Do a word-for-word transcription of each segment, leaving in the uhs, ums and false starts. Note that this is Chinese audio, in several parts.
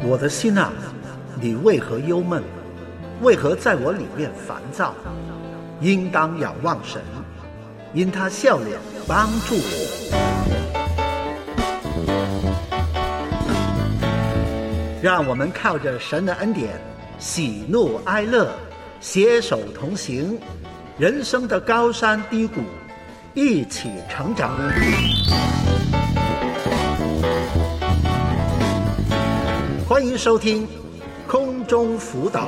我的心啊，你为何忧闷？为何在我里面烦躁？应当仰望神，因他笑脸帮助我。让我们靠着神的恩典，喜怒哀乐，携手同行，人生的高山低谷，一起成长。欢迎收听空中辅导。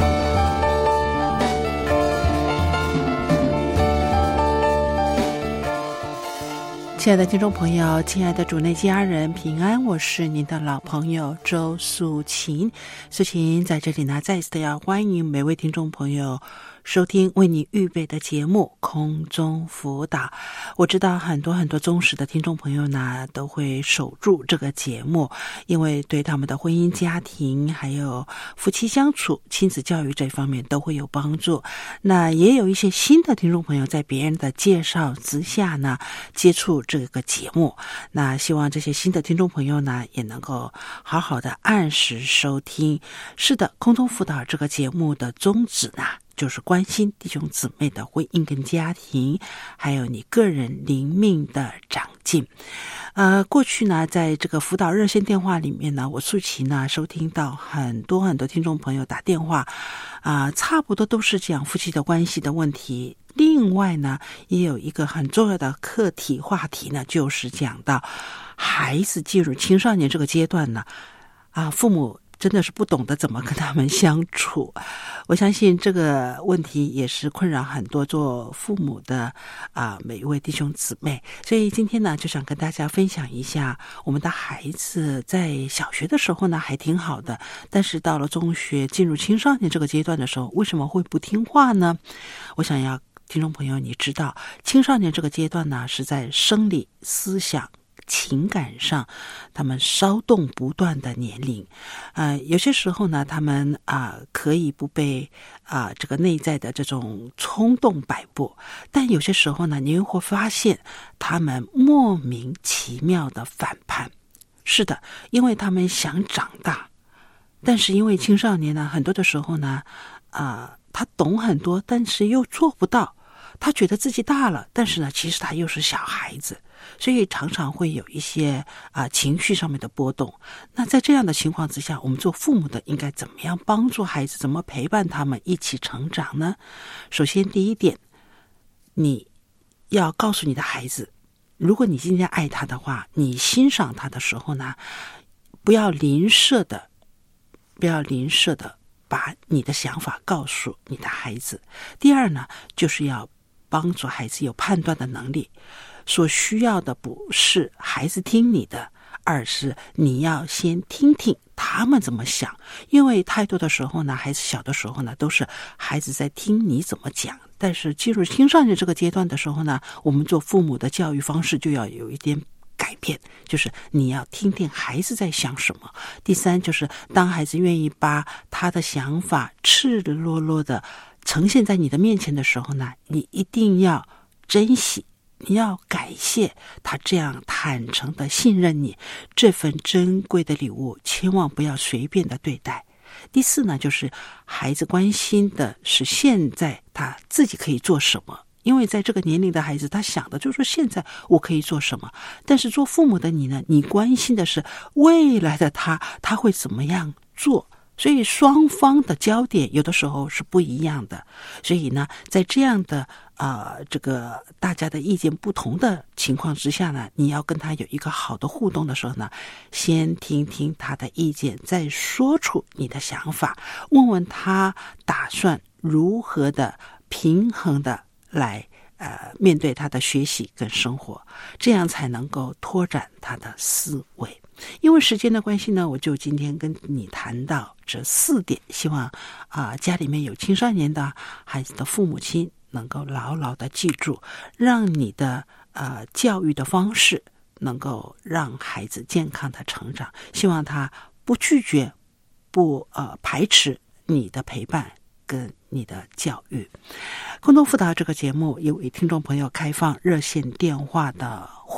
亲爱的听众朋友，亲爱的主内家人平安，我是您的老朋友周素琴。素琴在这里呢，再次的要欢迎每位听众朋友收听为你预备的节目空中辅导。我知道很多很多忠实的听众朋友呢都会守住这个节目，因为对他们的婚姻家庭还有夫妻相处亲子教育这方面都会有帮助。那也有一些新的听众朋友在别人的介绍之下呢接触这个节目，那希望这些新的听众朋友呢也能够好好的按时收听。是的，空中辅导这个节目的宗旨呢就是关心弟兄姊妹的婚姻跟家庭，还有你个人灵命的长进。呃，过去呢，在这个辅导热线电话里面呢，我素琴呢收听到很多很多听众朋友打电话，啊、呃，差不多都是讲夫妻的关系的问题。另外呢，也有一个很重要的课题话题呢，就是讲到孩子进入青少年这个阶段呢，啊，父母真的是不懂得怎么跟他们相处。我相信这个问题也是困扰很多做父母的啊每一位弟兄姊妹。所以今天呢，就想跟大家分享一下，我们的孩子在小学的时候呢还挺好的，但是到了中学进入青少年这个阶段的时候，为什么会不听话呢？我想要听众朋友你知道，青少年这个阶段呢是在生理、思想、情感上他们骚动不断的年龄。呃，有些时候呢他们啊、呃、可以不被啊、呃、这个内在的这种冲动摆布，但有些时候呢你会发现他们莫名其妙的反叛。是的，因为他们想长大，但是因为青少年呢很多的时候呢啊、呃、他懂很多，但是又做不到。他觉得自己大了，但是呢其实他又是小孩子，所以常常会有一些啊、呃、情绪上面的波动。那在这样的情况之下，我们做父母的应该怎么样帮助孩子，怎么陪伴他们一起成长呢？首先第一点，你要告诉你的孩子，如果你今天爱他的话，你欣赏他的时候呢，不要吝啬的不要吝啬的把你的想法告诉你的孩子。第二呢，就是要帮助孩子有判断的能力，所需要的不是孩子听你的，而是你要先听听他们怎么想。因为太多的时候呢，孩子小的时候呢，都是孩子在听你怎么讲，但是进入青少年这个阶段的时候呢，我们做父母的教育方式就要有一点改变，就是你要听听孩子在想什么。第三，就是当孩子愿意把他的想法赤裸裸的呈现在你的面前的时候呢，你一定要珍惜，你要感谢他这样坦诚的信任你，这份珍贵的礼物千万不要随便的对待。第四呢，就是孩子关心的是现在他自己可以做什么，因为在这个年龄的孩子，他想的就是说现在我可以做什么，但是做父母的你呢，你关心的是未来的他他会怎么样做。所以双方的焦点有的时候是不一样的，所以呢在这样的呃这个大家的意见不同的情况之下呢，你要跟他有一个好的互动的时候呢，先听听他的意见，再说出你的想法，问问他打算如何的平衡的来呃面对他的学习跟生活，这样才能够拓展他的思维。因为时间的关系呢，我就今天跟你谈到这四点，希望啊、呃、家里面有青少年的孩子的父母亲能够牢牢的记住，让你的呃教育的方式能够让孩子健康的成长。希望他不拒绝，不呃排斥你的陪伴跟你的教育。空中辅导这个节目，有位听众朋友开放热线电话的互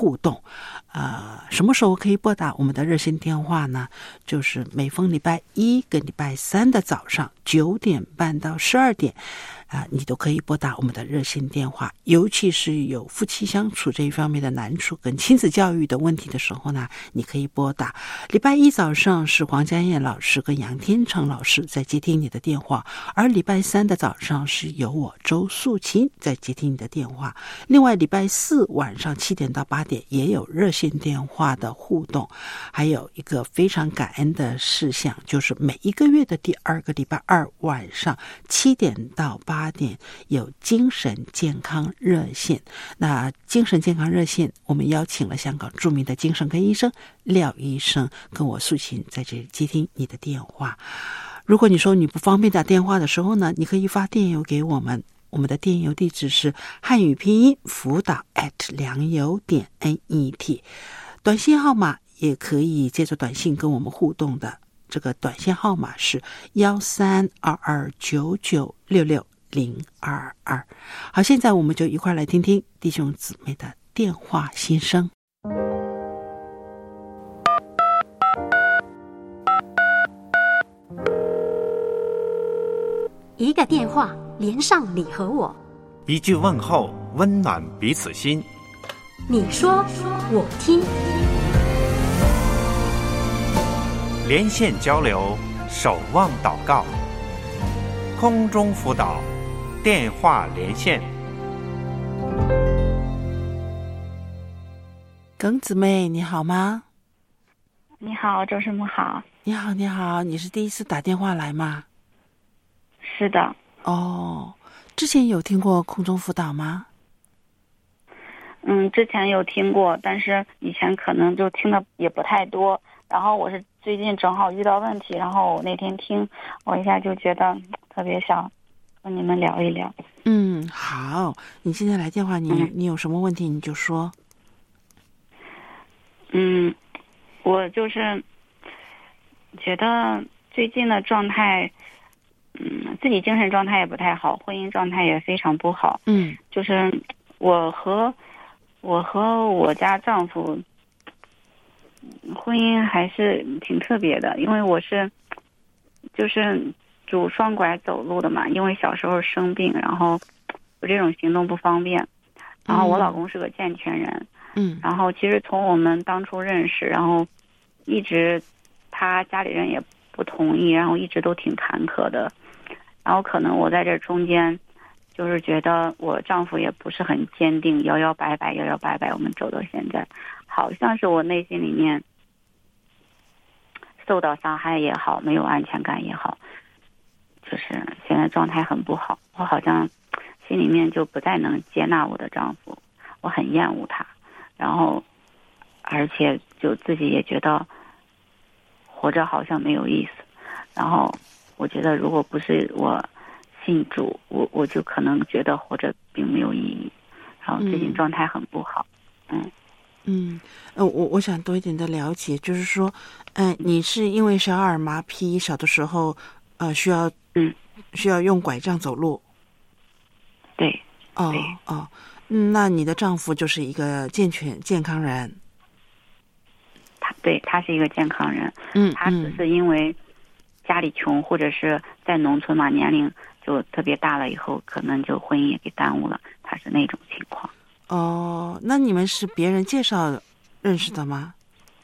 互动。呃，什么时候可以拨打我们的热线电话呢？就是每逢礼拜一跟礼拜三的早上九点半到十二点。啊、呃，你都可以拨打我们的热线电话，尤其是有夫妻相处这一方面的难处跟亲子教育的问题的时候呢，你可以拨打。礼拜一早上是黄家燕老师跟杨天成老师在接听你的电话，而礼拜三的早上是由我周素琴在接听你的电话。另外，礼拜四晚上七点到八点也有热线电话的互动。还有一个非常感恩的事项，就是每一个月的第二个礼拜二晚上七点到八点有精神健康热线。那精神健康热线，我们邀请了香港著名的精神科医生廖医生跟我素琴在这里接听你的电话。如果你说你不方便打电话的时候呢，你可以发电邮给我们，我们的电邮地址是汉语拼音辅导 at 良友点 net， 短信号码也可以借着短信跟我们互动的，这个短信号码是幺三二二九九六六零二二。好，现在我们就一块来听听弟兄姊妹的电话心声。 一个电话连上你和我， 一句问候温暖彼此心。 你说我听， 连线交流，守望祷告，空中辅导，电话连线。 耿姊妹你好吗？ 你好，周师母好。 你好你好，你是第一次打电话来吗？ 是的。 哦，之前有听过空中辅导吗？ 嗯，之前有听过，但是以前可能就听的也不太多。然后我是最近正好遇到问题，然后我那天听，我一下就觉得特别想和你们聊一聊。 嗯，好，你现在来电话，你、嗯、你有什么问题你就说。 嗯，我就是觉得最近的状态，嗯，自己精神状态也不太好，婚姻状态也非常不好。 嗯， 就是我和我和我家丈夫婚姻还是挺特别的，因为我是就是拄双拐走路的嘛，因为小时候生病，然后我这种行动不方便，然后我老公是个健全人。 嗯， 然后其实从我们当初认识，然后一直他家里人也不同意，然后一直都挺坎坷的。然后可能我在这中间就是觉得我丈夫也不是很坚定，摇摇摆摆摇摇摆摆我们走到现在，好像是我内心里面受到伤害也好，没有安全感也好，就是现在状态很不好。我好像心里面就不再能接纳我的丈夫，我很厌恶他，然后而且就自己也觉得活着好像没有意思。然后我觉得如果不是我信主，我我就可能觉得活着并没有意义。然后最近状态很不好。嗯嗯，呃，我我想多一点的了解，就是说，嗯、呃，你是因为小儿麻痹，小的时候，呃，需要嗯需要用拐杖走路。 对。 哦对哦，那你的丈夫就是一个健全健康人。 他对他是一个健康人。 嗯， 他只是因为家里穷，或者是在农村嘛，年龄就特别大了以后，可能就婚姻也给耽误了，他是那种情况。 哦，那你们是别人介绍认识的吗？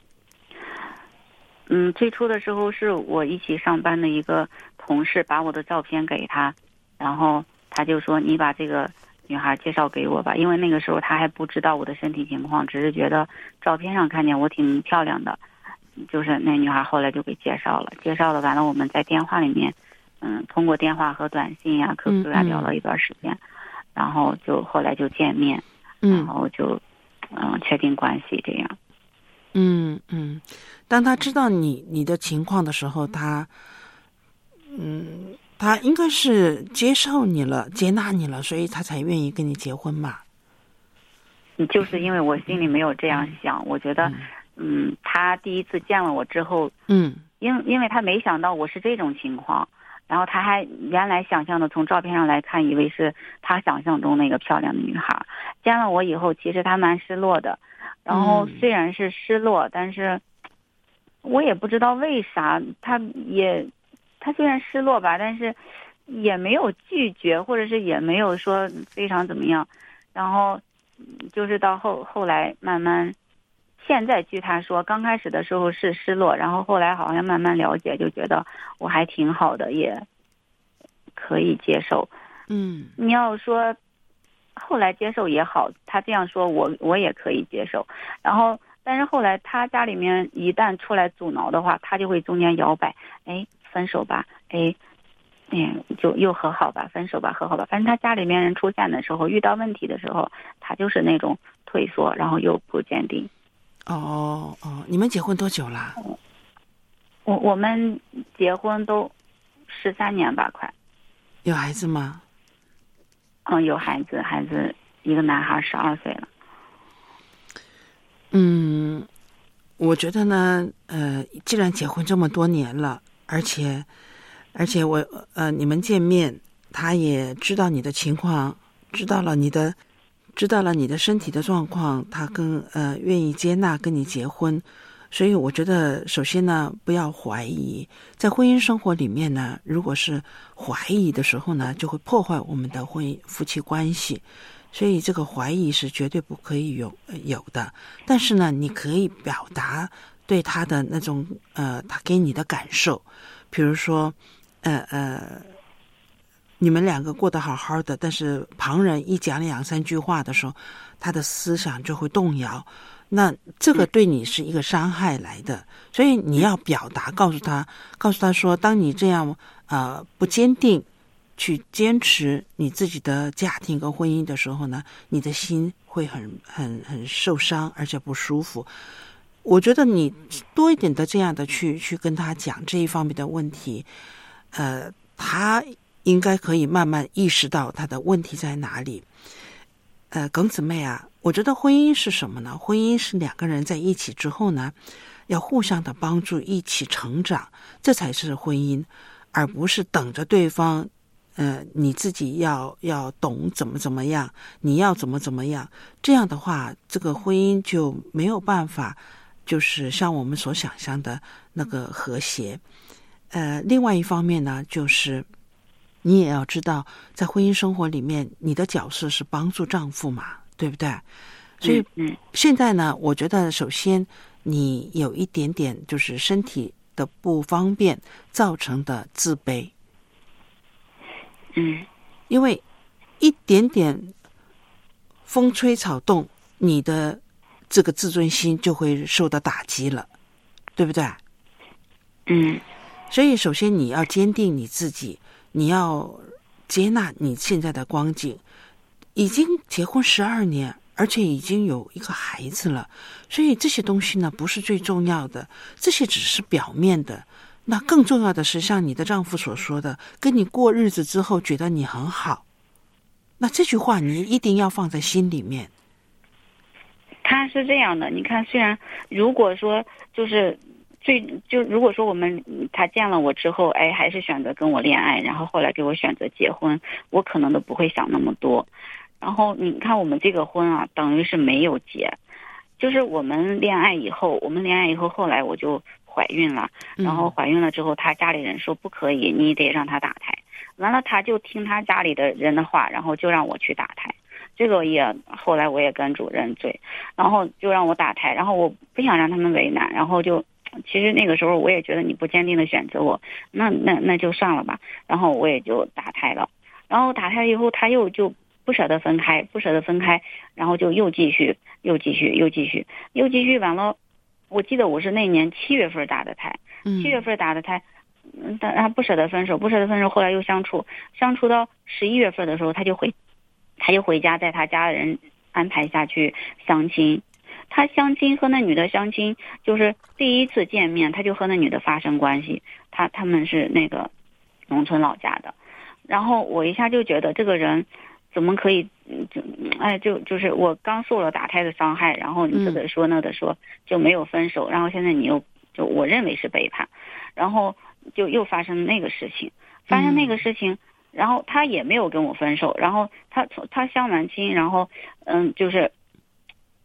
嗯，最初的时候是我一起上班的一个同事把我的照片给他，然后他就说你把这个女孩介绍给我吧，因为那个时候他还不知道我的身体情况，只是觉得照片上看见我挺漂亮的，就是那女孩后来就给介绍了，介绍了完了我们在电话里面，嗯，通过电话和短信呀、Q Q 呀聊了一段时间，嗯嗯然后就后来就见面，然后就嗯确定关系这样。 嗯嗯，当他知道你你的情况的时候，他嗯他应该是接受你了，接纳你了，所以他才愿意跟你结婚嘛。 就是因为我心里没有这样想，嗯、我觉得。嗯，他第一次见了我之后， 嗯， 因因为他没想到我是这种情况，然后他还原来想象的从照片上来看，以为是他想象中那个漂亮的女孩。见了我以后，其实他蛮失落的， 然后虽然是失落，嗯、但是我也不知道为啥，他也他虽然失落吧，但是也没有拒绝，或者是也没有说非常怎么样。然后就是到后后来慢慢，现在据他说，刚开始的时候是失落，然后后来好像慢慢了解，就觉得我还挺好的，也可以接受。 嗯， 你要说后来接受也好，他这样说我我也可以接受。然后但是后来他家里面一旦出来阻挠的话，他就会中间摇摆，哎，分手吧，哎，嗯，就又和好吧，分手吧，和好吧。反正他家里面人出现的时候，遇到问题的时候，他就是那种退缩，然后又不坚定。 哦哦，你们结婚多久啦？ 我我们结婚都十三年吧，快。 有孩子吗？ 嗯，有孩子，孩子一个男孩，十二岁了。 嗯，我觉得呢，呃，既然结婚这么多年了，而且而且我呃，你们见面，他也知道你的情况，知道了你的知道了你的身体的状况，他更呃愿意接纳跟你结婚。所以我觉得首先呢，不要怀疑，在婚姻生活里面呢，如果是怀疑的时候呢，就会破坏我们的婚姻夫妻关系。所以这个怀疑是绝对不可以有有的。但是呢，你可以表达对他的那种呃他给你的感受，比如说呃呃你们两个过得好好的，但是旁人一讲两三句话的时候，他的思想就会动摇，那这个对你是一个伤害来的。所以你要表达，告诉他告诉他说，当你这样呃不坚定去坚持你自己的家庭跟婚姻的时候呢，你的心会很很很受伤，而且不舒服。我觉得你多一点的这样的去去跟他讲这一方面的问题，呃，他应该可以慢慢意识到他的问题在哪里。呃，耿姊妹啊，我觉得婚姻是什么呢？婚姻是两个人在一起之后呢，要互相的帮助，一起成长，这才是婚姻，而不是等着对方呃，你自己要要懂怎么怎么样，你要怎么怎么样，这样的话，这个婚姻就没有办法，就是像我们所想象的那个和谐。呃，另外一方面呢，就是你也要知道，在婚姻生活里面，你的角色是帮助丈夫嘛，对不对？所以现在呢，我觉得首先你有一点点就是身体的不方便造成的自卑。 嗯， 因为一点点风吹草动，你的这个自尊心就会受到打击了，对不对？ 嗯， 所以首先你要坚定你自己，你要接纳你现在的光景。已经结婚十二年，而且已经有一个孩子了，所以这些东西呢不是最重要的，这些只是表面的。那更重要的是像你的丈夫所说的，跟你过日子之后觉得你很好，那这句话你一定要放在心里面。 他是这样的，你看，虽然如果说就是最就如果说我们他见了我之后，哎，还是选择跟我恋爱，然后后来给我选择结婚，我可能都不会想那么多。然后你看我们这个婚啊，等于是没有结，就是我们恋爱以后，我们恋爱以后，后来我就怀孕了，然后怀孕了之后，他家里人说不可以，你得让他打胎。完了，他就听他家里的人的话，然后就让我去打胎。这个也后来我也跟主任追，然后就让我打胎，然后我不想让他们为难，然后就其实那个时候我也觉得你不坚定的选择我，那那那就算了吧。然后我也就打胎了，然后打胎以后他又就不舍得分开，不舍得分开，然后就又继续，又继续，又继续，又继续完了。我记得我是那年七月份打的胎，七月份打的胎，嗯，但他不舍得分手，不舍得分手，后来又相处，相处到十一月份的时候，他就回，他就回家，在他家人安排下去相亲。他相亲和那女的相亲，就是第一次见面，他就和那女的发生关系。他他们是那个农村老家的，然后我一下就觉得这个人怎么可以，就哎就就是我刚受了打胎的伤害，然后你这个说那个说就没有分手，然后现在你又就我认为是背叛，然后就又发生那个事情，发生那个事情，然后他也没有跟我分手，然后他他相完亲，然后嗯就是。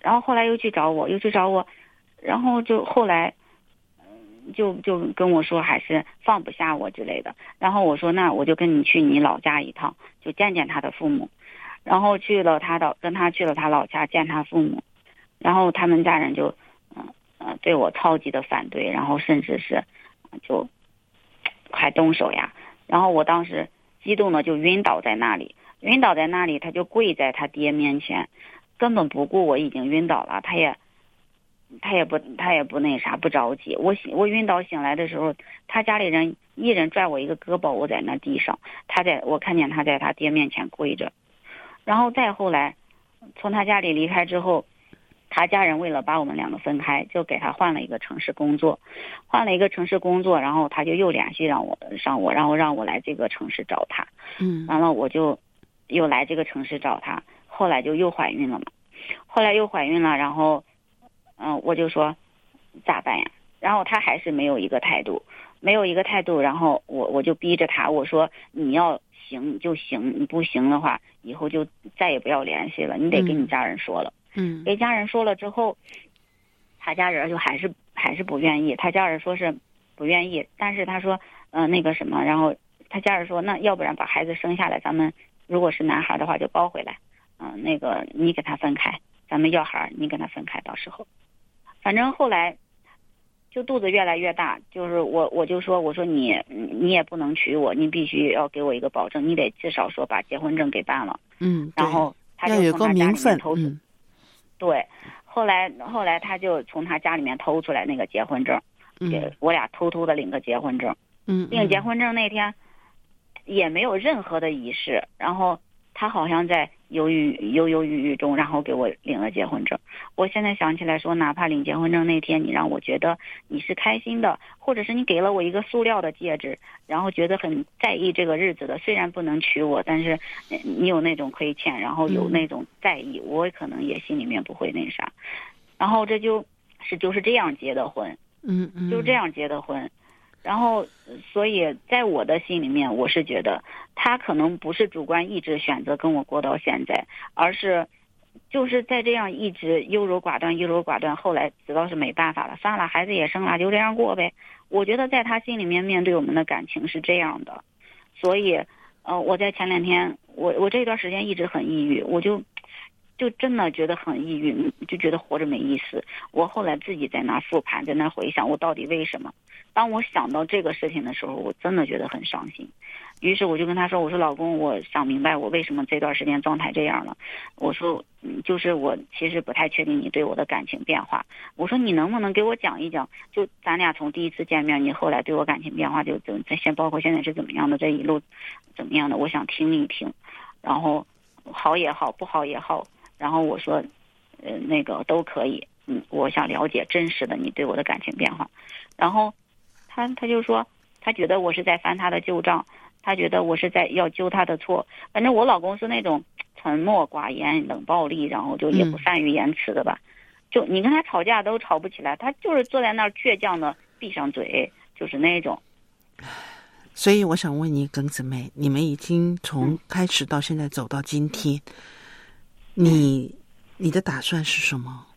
然后后来又去找我，又去找我，然后就后来就就跟我说还是放不下我之类的。然后我说那我就跟你去你老家一趟，就见见他的父母。然后去了他的跟他去了他老家见他父母，然后他们家人就嗯呃对我超级的反对，然后甚至是就快动手呀。然后我当时激动的就晕倒在那里，晕倒在那里，他就跪在他爹面前，根本不顾我已经晕倒了，他也他也不他也不那啥不着急。我醒我晕倒醒来的时候，他家里人一人拽我一个胳膊，我在那地上，他在我看见他在他爹面前跪着。然后再后来从他家里离开之后，他家人为了把我们两个分开，就给他换了一个城市工作，换了一个城市工作，然后他就又联系让我上我，然后让我来这个城市找他。 嗯， 完了我就又来这个城市找他，后来就又怀孕了嘛，后来又怀孕了，然后嗯、呃，我就说咋办呀？然后他还是没有一个态度，没有一个态度，然后我我就逼着他，我说你要行就行，你不行的话以后就再也不要联系了，你得跟你家人说了。 嗯， 给家人说了之后，他家人就还是还是不愿意，他家人说是不愿意，但是他说嗯、呃、那个什么，然后他家人说那要不然把孩子生下来，咱们如果是男孩的话就抱回来，嗯、呃、那个你跟他分开，咱们要孩你跟他分开，到时候反正后来就肚子越来越大，就是我我就说我说你你也不能娶我，你必须要给我一个保证，你得至少说把结婚证给办了。 嗯， 然后他要有个就从他家名分。 里面偷出、 嗯， 对，后来后来他就从他家里面偷出来那个结婚证，给、 嗯、 我俩偷偷的领个结婚证。 嗯， 领结婚证那天也没有任何的仪式，然后他好像在犹豫犹犹豫豫中，然后给我领了结婚证。我现在想起来说，哪怕领结婚证那天你让我觉得你是开心的，或者是你给了我一个塑料的戒指，然后觉得很在意这个日子的，虽然不能娶我，但是你有那种亏欠，然后有那种在意、嗯、我可能也心里面不会那啥。然后这就是就是这样结的婚， 嗯嗯， 就这样结的婚。然后所以在我的心里面，我是觉得他可能不是主观意志选择跟我过到现在，而是就是在这样一直优柔寡断优柔寡断，后来知道是没办法了，算了，孩子也生了，就这样过呗。我觉得在他心里面面对我们的感情是这样的。所以呃，我在前两天我我这段时间一直很抑郁，我就就真的觉得很抑郁，就觉得活着没意思。我后来自己在那复盘，在那回想我到底为什么。当我想到这个事情的时候，我真的觉得很伤心。于是我就跟他说，我说老公，我想明白我为什么这段时间状态这样了。我说嗯，就是我其实不太确定你对我的感情变化。我说你能不能给我讲一讲，就咱俩从第一次见面你后来对我感情变化，就就先包括现在是怎么样的，这一路怎么样的，我想听一听。然后好也好，不好也好，然后我说呃那个都可以，嗯，我想了解真实的你对我的感情变化。然后他他就说他觉得我是在翻他的旧账，他觉得我是在要揪他的错。反正我老公是那种沉默寡言冷暴力，然后就也不善于言辞的吧、嗯、就你跟他吵架都吵不起来，他就是坐在那儿倔强的闭上嘴，就是那种。 所以我想问你耿姊妹，你们已经从开始到现在走到今天、嗯、你你的打算是什么？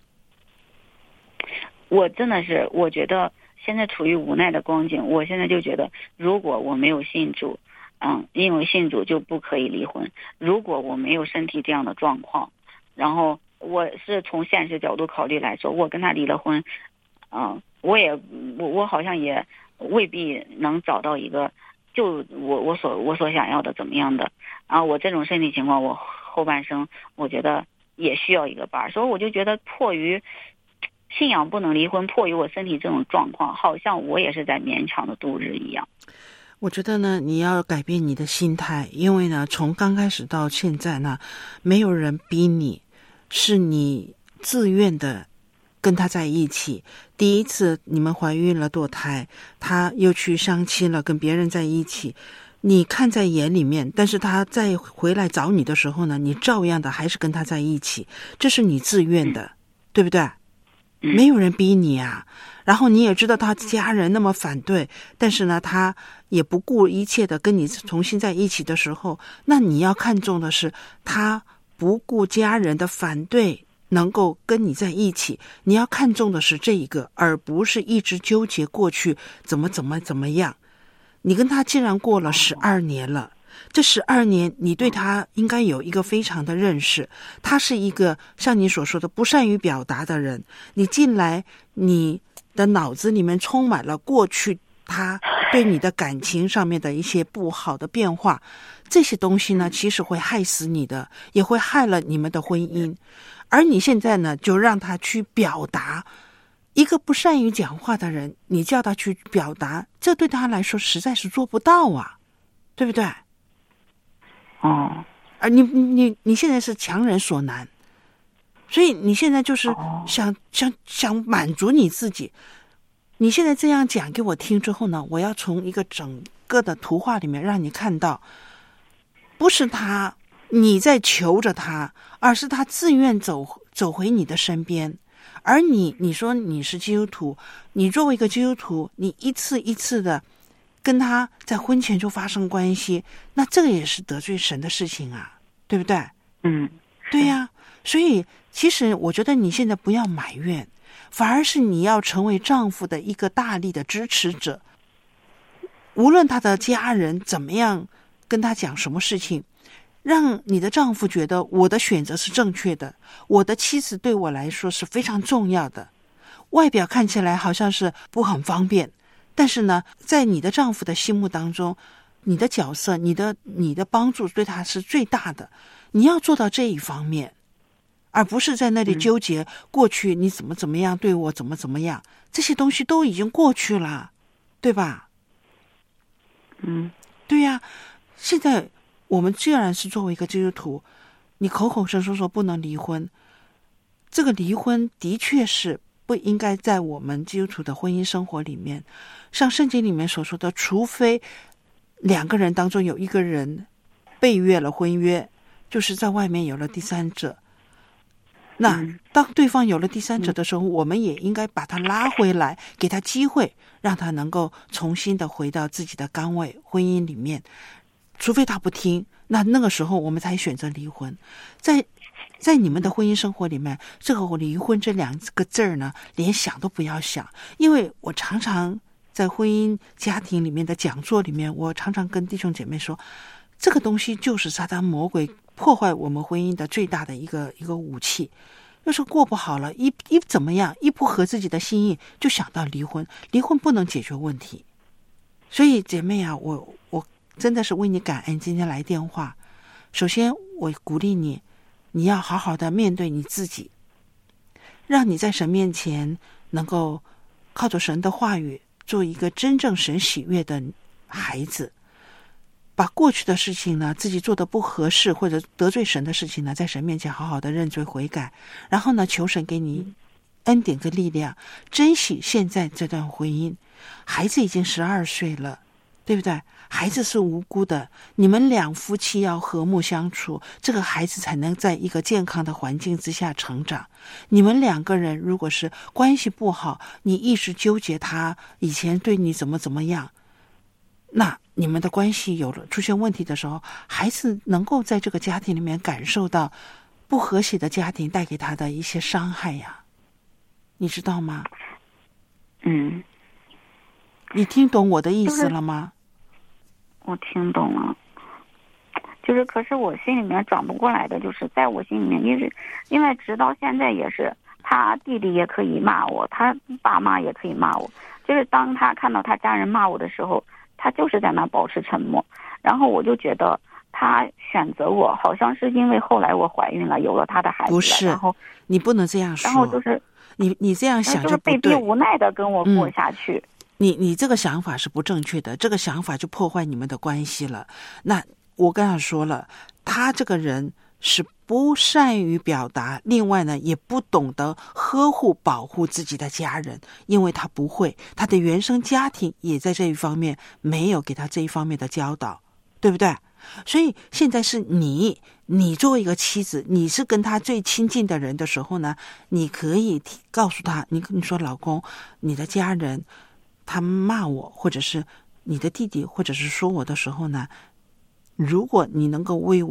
我真的是我觉得现在处于无奈的光景。我现在就觉得如果我没有信主，嗯，因为信主就不可以离婚。如果我没有身体这样的状况，然后我是从现实角度考虑来说，我跟他离了婚，嗯，我也我我好像也未必能找到一个就我我所我所想要的怎么样的啊。我这种身体情况，我后半生我觉得也需要一个伴儿。所以我就觉得迫于信仰不能离婚，迫于我身体这种状况，好像我也是在勉强的度日一样。 我觉得呢，你要改变你的心态，因为呢，从刚开始到现在呢，没有人逼你，是你自愿的跟他在一起。第一次你们怀孕了堕胎，他又去相亲了，跟别人在一起，你看在眼里面，但是他再回来找你的时候呢，你照样的还是跟他在一起，这是你自愿的、嗯、对不对？没有人逼你啊。然后你也知道他家人那么反对，但是呢他也不顾一切的跟你重新在一起的时候，那你要看重的是他不顾家人的反对能够跟你在一起，你要看重的是这一个，而不是一直纠结过去怎么怎么怎么样。你跟他既然过了十二年了，这十二年你对他应该有一个非常的认识，他是一个像你所说的不善于表达的人，你进来你的脑子里面充满了过去他对你的感情上面的一些不好的变化，这些东西呢其实会害死你的，也会害了你们的婚姻。而你现在呢就让他去表达，一个不善于讲话的人，你叫他去表达，这对他来说实在是做不到啊，对不对？ 哦， 而你你你现在是强人所难，所以你现在就是想、哦、想想满足你自己。你现在这样讲给我听之后呢，我要从一个整个的图画里面让你看到，不是他你在求着他，而是他自愿走走回你的身边。而你你说你是基督徒，你作为一个基督徒，你一次一次的跟他在婚前就发生关系，那这个也是得罪神的事情啊，对不对？ 嗯， 对呀、啊。所以其实我觉得你现在不要埋怨，反而是你要成为丈夫的一个大力的支持者。无论他的家人怎么样跟他讲什么事情，让你的丈夫觉得我的选择是正确的，我的妻子对我来说是非常重要的。外表看起来好像是不很方便，但是呢，在你的丈夫的心目当中，你的角色，你的你的帮助对他是最大的。你要做到这一方面，而不是在那里纠结过去你怎么怎么样对我怎么怎么样，这些东西都已经过去了，对吧？ 嗯， 对呀、啊。现在我们既然是作为一个基督徒，你口口声声说不能离婚，这个离婚的确是不应该在我们基督徒的婚姻生活里面。像圣经里面所说的，除非两个人当中有一个人背越了婚约，就是在外面有了第三者。那当对方有了第三者的时候，我们也应该把他拉回来，给他机会，让他能够重新的回到自己的岗位婚姻里面。除非他不听，那那个时候我们才选择离婚。在在你们的婚姻生活里面，这个离婚这两个字儿呢，连想都不要想。因为我常常在婚姻家庭里面的讲座里面，我常常跟弟兄姐妹说，这个东西就是撒旦魔鬼破坏我们婚姻的最大的一个一个武器。要是过不好了，一一怎么样，一不合自己的心意，就想到离婚。离婚不能解决问题。所以姐妹啊，我我真的是为你感恩，今天来电话。首先我鼓励你，你要好好的面对你自己，让你在神面前能够靠着神的话语做一个真正神喜悦的孩子。把过去的事情呢，自己做的不合适或者得罪神的事情呢，在神面前好好的认罪悔改，然后呢，求神给你恩典跟力量，珍惜现在这段婚姻。孩子已经十二岁了，对不对？孩子是无辜的，你们两夫妻要和睦相处，这个孩子才能在一个健康的环境之下成长。你们两个人如果是关系不好，你一直纠结他以前对你怎么怎么样，那你们的关系有了出现问题的时候，孩子能够在这个家庭里面感受到不和谐的家庭带给他的一些伤害呀，你知道吗？ 嗯， 你听懂我的意思了吗？ 我听懂了，就是可是我心里面转不过来的，就是在我心里面，因为因为直到现在也是，他弟弟也可以骂我，他爸妈也可以骂我，就是当他看到他家人骂我的时候，他就是在那保持沉默。然后我就觉得他选择我，好像是因为后来我怀孕了，有了他的孩子了。 不是， 然后你不能这样说。 然后就是你你这样想就是被逼无奈的跟我过下去。 嗯你你这个想法是不正确的，这个想法就破坏你们的关系了。那我刚才说了，他这个人是不善于表达，另外呢也不懂得呵护保护自己的家人，因为他不会，他的原生家庭也在这一方面没有给他这一方面的教导，对不对？所以现在是你你作为一个妻子，你是跟他最亲近的人的时候呢，你可以告诉他，你你说老公，你的家人他骂我，或者是你的弟弟，或者是说我的时候呢，如果你能够为我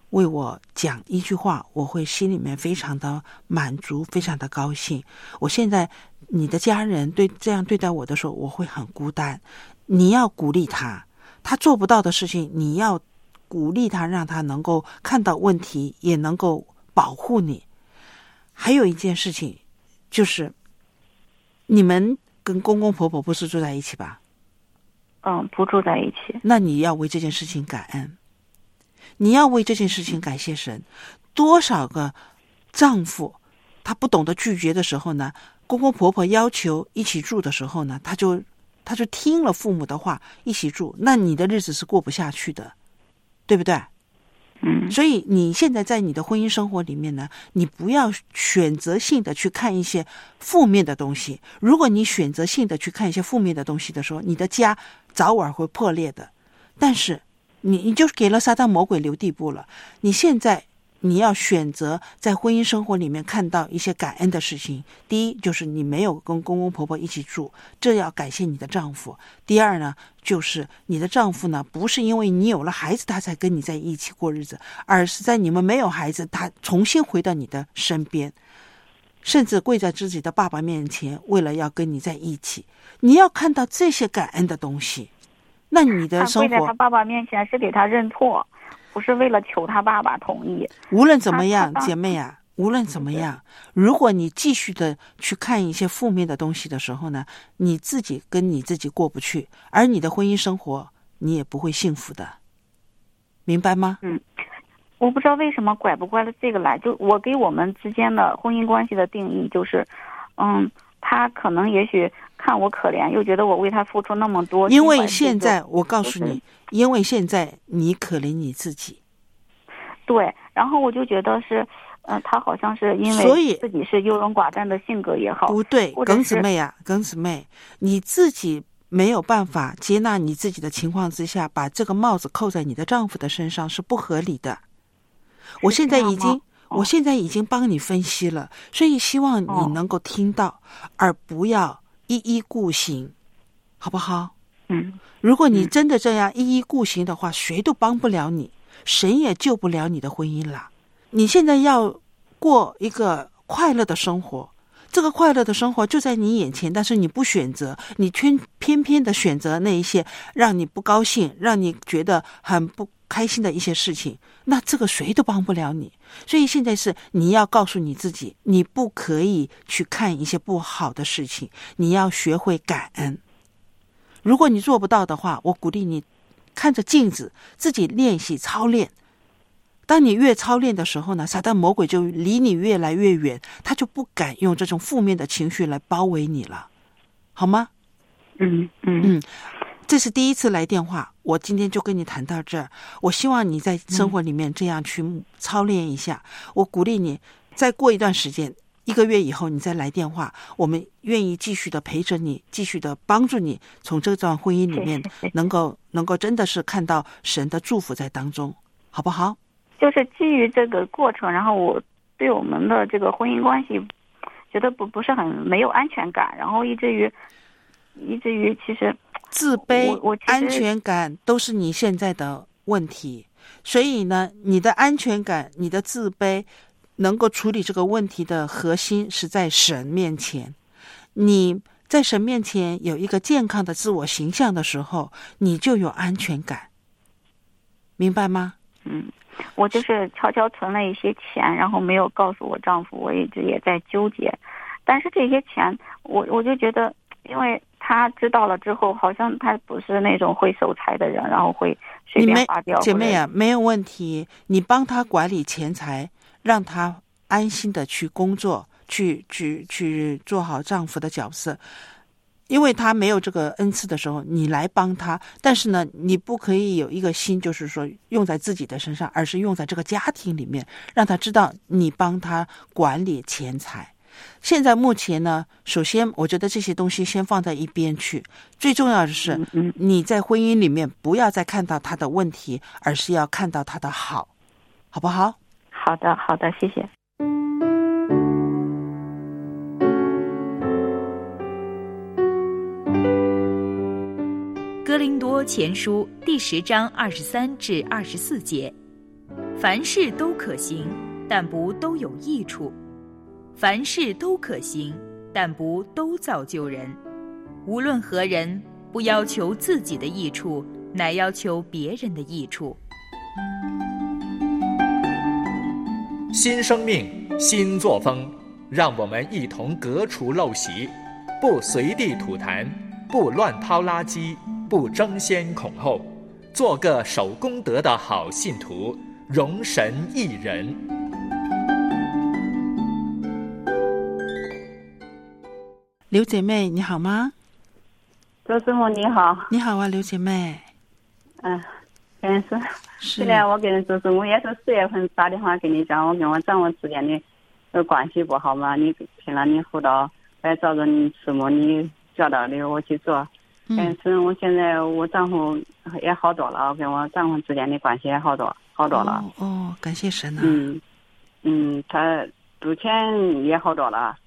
为我讲一句话，我会心里面非常的满足，非常的高兴。我现在你的家人对这样对待我的时候，我会很孤单。你要鼓励他，他做不到的事情，你要鼓励他，让他能够看到问题，也能够保护你。还有一件事情，就是你们跟公公婆婆不是住在一起吧？ 嗯，不住在一起。 那你要为这件事情感恩，你要为这件事情感谢神。多少个丈夫他不懂得拒绝的时候呢，公公婆婆要求一起住的时候呢，他就他就听了父母的话一起住，那你的日子是过不下去的，对不对？ 嗯， 所以你现在在你的婚姻生活里面呢，你不要选择性的去看一些负面的东西。如果你选择性的去看一些负面的东西的时候，你的家早晚会破裂的。但是你你就给了撒旦魔鬼留地步了。你现在你要选择在婚姻生活里面看到一些感恩的事情。第一，就是你没有跟公公婆婆一起住，这要感谢你的丈夫。第二呢，就是你的丈夫呢，不是因为你有了孩子他才跟你在一起过日子，而是在你们没有孩子，他重新回到你的身边，甚至跪在自己的爸爸面前，为了要跟你在一起。你要看到这些感恩的东西，那你的生活， 他跪在他爸爸面前是给他认错，不是为了求他爸爸同意。 无论怎么样，姐妹啊，无论怎么样，如果你继续的去看一些负面的东西的时候呢，你自己跟你自己过不去，而你的婚姻生活你也不会幸福的，明白吗？ 嗯，我不知道为什么拐不过来这个来，就我给我们之间的婚姻关系的定义就是，嗯，他可能也许看我可怜，又觉得我为他付出那么多。 因为现在我告诉你，因为现在你可怜你自己。 对，然后我就觉得是，呃，他好像是因为自己是优柔寡断的性格也好。 不对，耿姊妹啊，耿姊妹，你自己没有办法接纳你自己的情况之下，把这个帽子扣在你的丈夫的身上是不合理的。我现在已经。我现在已经帮你分析了，所以希望你能够听到，哦、而不要一意孤行，好不好？ 嗯， 如果你真的这样一意孤行的话，谁都帮不了你，神也救不了你的婚姻了。你现在要过一个快乐的生活，这个快乐的生活就在你眼前，但是你不选择，你偏偏偏的选择那一些让你不高兴、让你觉得很不开心的一些事情，那这个谁都帮不了你。所以现在是你要告诉你自己，你不可以去看一些不好的事情，你要学会感恩。如果你做不到的话，我鼓励你看着镜子自己练习操练。当你越操练的时候呢，撒旦魔鬼就离你越来越远，他就不敢用这种负面的情绪来包围你了，好吗？ 嗯嗯嗯，这是第一次来电话，我今天就跟你谈到这儿。我希望你在生活里面这样去操练一下。嗯、我鼓励你，再过一段时间，一个月以后你再来电话，我们愿意继续的陪着你，继续的帮助你，从这段婚姻里面能够能够真的是看到神的祝福在当中，好不好？ 就是基于这个过程，然后我对我们的这个婚姻关系觉得不不是很没有安全感，然后以至于以至于其实自卑我我安全感都是你现在的问题。所以呢，你的安全感、你的自卑能够处理这个问题的核心是在神面前。你在神面前有一个健康的自我形象的时候，你就有安全感，明白吗？ 嗯，我就是悄悄存了一些钱，然后没有告诉我丈夫，我一直也在纠结。但是这些钱，我我就觉得，因为他知道了之后，好像他不是那种会守财的人，然后会随便花掉。 姐妹啊，没有问题，你帮他管理钱财，让他安心的去工作，去去去做好丈夫的角色。因为他没有这个恩赐的时候，你来帮他，但是呢，你不可以有一个心，就是说用在自己的身上，而是用在这个家庭里面，让他知道你帮他管理钱财。现在目前呢，首先我觉得这些东西先放在一边去，最重要的是你在婚姻里面不要再看到他的问题，而是要看到他的好，好不好？ 好的，好的，谢谢。 哥林多前书第十章二十三至二十四节， 凡事都可行，但不都有益处；凡事都可行，但不都造就人。无论何人，不要求自己的益处，乃要求别人的益处。 新生命，新作风，让我们一同革除陋习，不随地吐痰，不乱掏垃圾，不争先恐后，做个守公德的好信徒，容神益人。 刘姐妹你好吗？ 周师傅你好。 你好啊，刘姐妹。 嗯，跟是，虽然我跟周师傅也是四月份打电话跟你讲，我跟我丈夫之间的呃关系不好嘛，你听了你辅导，来照着你师母你教导的我去做。但是我现在我丈夫也好多了，我跟我丈夫之间的关系也好多好多了。 哦，哦感谢神啊。 嗯嗯，他赌钱也好多了。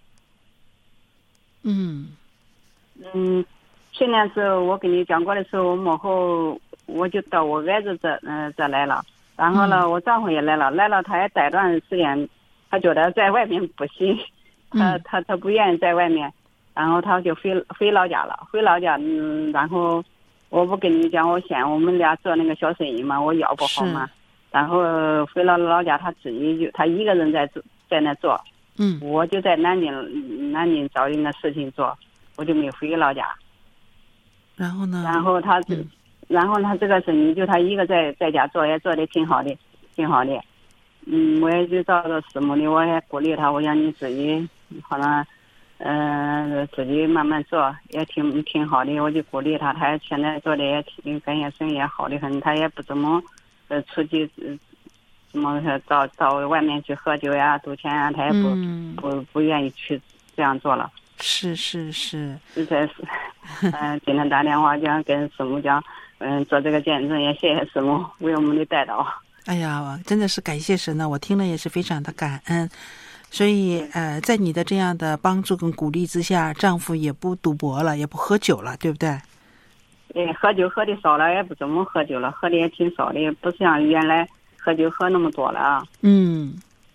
嗯嗯，去年时候我跟你讲过的时候，幕后我就到我儿子这嗯、呃、这来了，然后呢，嗯、我丈夫也来了，来了他也待段时间，他觉得在外面不行，他、嗯、他他不愿意在外面，然后他就回回老家了，回老家嗯，然后我不跟你讲，我嫌我们俩做那个小生意嘛，我腰不好嘛，然后回了老家，他自己就他一个人在做在那做。 嗯， 我就在南京，南京找一个事情做，我就没回老家。 然后呢？ 然后他，嗯、然后他这个生意就他一个在在家做，也做的挺好的，挺好的。嗯，我也就照着师母的，我也鼓励他，我让你自己好像，呃，自己慢慢做，也挺挺好的，我就鼓励他。他现在做的也挺，感觉生意也好的很，他也不怎么，呃，出去。呃什么到到外面去喝酒呀、赌钱呀，他也不、嗯、不不愿意去这样做了。 是是是， 实在是，嗯、呃，今天打电话讲跟师母讲，嗯，做这个见证也谢谢师母为我们的带导。 哎呀，真的是感谢神呢，我听了也是非常的感恩。所以呃，在你的这样的帮助跟鼓励之下，丈夫也不赌博了，也不喝酒了，对不对？ 哎，喝酒喝的少了，也不怎么喝酒了，喝的也挺少的，不像原来。喝酒喝那么多了啊！ 嗯，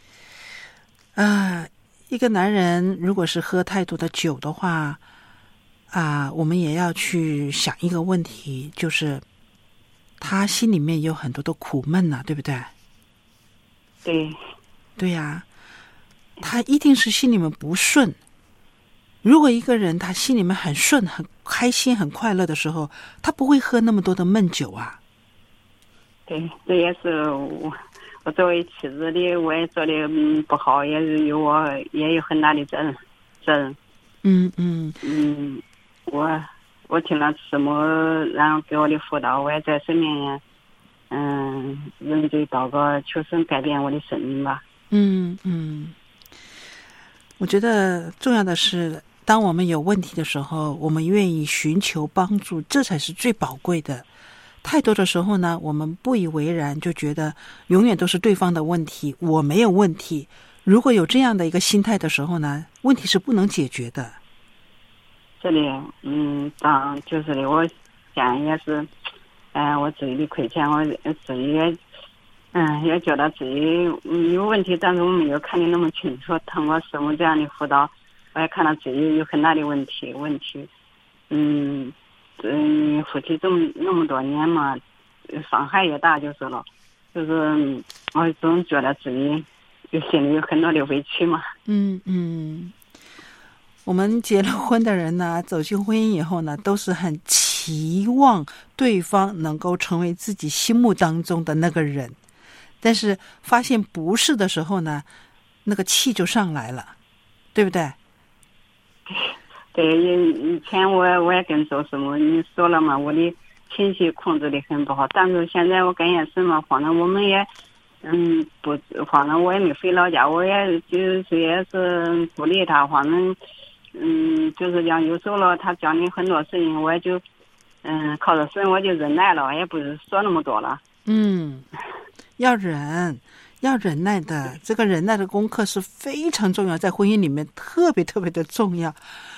啊，一个男人如果是喝太多的酒的话，啊，我们也要去想一个问题，就是他心里面有很多的苦闷呐、啊，对不对？ 对， 对呀、啊，他一定是心里面不顺。如果一个人他心里面很顺、很开心、很快乐的时候，他不会喝那么多的闷酒啊。 对，这也是我我作为妻子的，我也做的嗯不好，也是有我也有很大的责任责任。 嗯嗯嗯，我我听了师母然后给我的辅导，我也在神面前嗯认罪祷告，求神改变我的生命吧。 嗯嗯，我觉得重要的是，当我们有问题的时候，我们愿意寻求帮助，这才是最宝贵的。太多的时候呢，我们不以为然，就觉得永远都是对方的问题，我没有问题。如果有这样的一个心态的时候呢，问题是不能解决的。 这里，嗯，当就是的，我想也是，嗯、呃，我自己的亏欠，我自己也，嗯，也觉得自己嗯有问题，但是我没有看得那么清楚。通过师母这样的辅导，我也看到自己有很大的问题，问题，嗯。嗯，夫妻这么那么多年嘛，伤害也大就是了，就是我总觉得自己就心里有很多的委屈嘛。 嗯嗯，我们结了婚的人呢，走进婚姻以后呢，都是很期望对方能够成为自己心目当中的那个人，但是发现不是的时候呢，那个气就上来了，对不对？ 对，以前我我也跟周师母你说了嘛，我的情绪控制的很不好，但是现在我感觉什么，反正我们也嗯不，反正我也没回老家，我也就是也是鼓励他，反正嗯就是讲有时候了，他讲的很多事情，我也就嗯靠着神我就忍耐了，也不是说那么多了。 嗯，要忍。要忍耐的，这个忍耐的功课是非常重要，在婚姻里面特别特别的重要。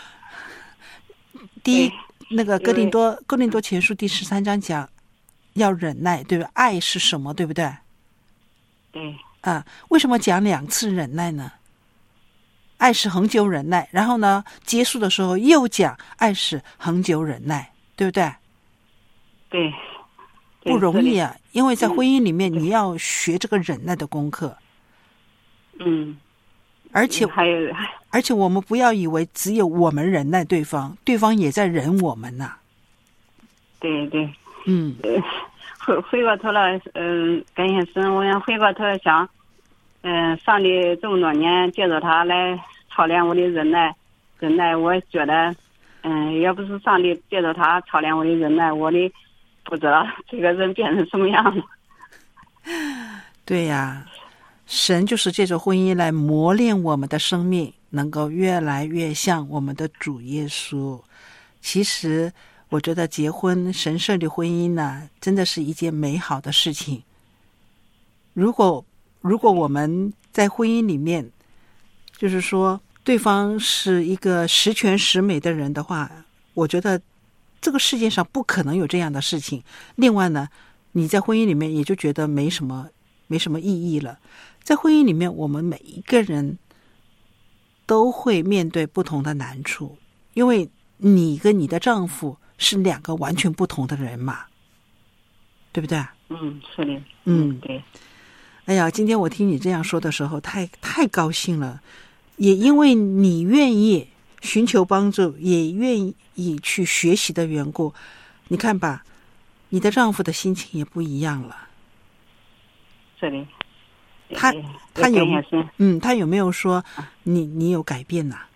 第一，那个哥林多哥林多前书第十三章讲要忍耐，对吧？爱是什么，对不对？ 对。 啊，为什么讲两次忍耐呢？爱是恒久忍耐，然后呢，结束的时候又讲爱是恒久忍耐，对不对？ 对。 不容易啊，因为在婚姻里面，你要学这个忍耐的功课。 嗯。 而且还有， 而且我们不要以为只有我们忍耐对方，对方也在忍我们呐、啊。 对对。 嗯。 回回过头来，嗯、呃，感谢神，我想回过头来想，嗯、呃，上帝这么多年借着他来操练我的忍耐，忍耐，我觉得，嗯、呃，要不是上帝借着他操练我的忍耐，我的不知道这个人变成什么样了。 对呀、啊，神就是借着婚姻来磨练我们的生命，能够越来越像我们的主耶稣。其实我觉得结婚神设立婚姻呢，真的是一件美好的事情。如果如果我们在婚姻里面，就是说对方是一个十全十美的人的话，我觉得这个世界上不可能有这样的事情。另外呢，你在婚姻里面也就觉得没什么没什么意义了。在婚姻里面，我们每一个人都会面对不同的难处，因为你跟你的丈夫是两个完全不同的人嘛，对不对？ 嗯，是的。 嗯， 对。 哎呀，今天我听你这样说的时候，太太高兴了。也因为你愿意寻求帮助，也愿意去学习的缘故，你看吧，你的丈夫的心情也不一样了。 是的。 他他有嗯，他有没有说你你有改变呢、啊？